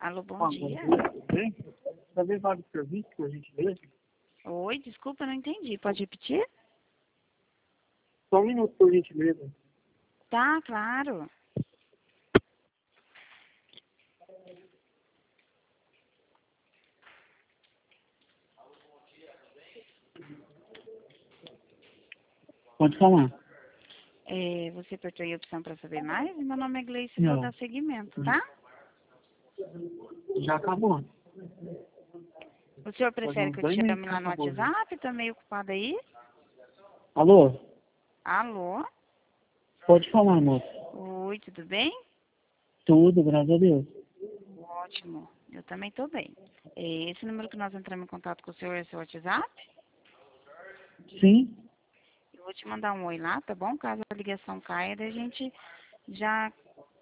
Alô, bom dia. Tudo bem? Saber vários serviços, por gentileza? Oi, desculpa, não entendi. Pode repetir? Só um minuto, por gentileza. Tá, claro. Pode falar. Você apertou aí a opção para saber mais? Meu nome é Gleice, Não. vou dar seguimento, tá? Já acabou. O senhor prefere uns que eu 2 te minutos chame que lá no acabou. WhatsApp? Tá meio ocupado aí? Alô? Alô? Pode falar, moça. Oi, tudo bem? Tudo, graças a Deus. Ótimo, eu também tô bem. Esse número que nós entramos em contato com o senhor é seu WhatsApp? Sim? Eu vou te mandar um oi lá, tá bom? Caso a ligação caia, daí a gente já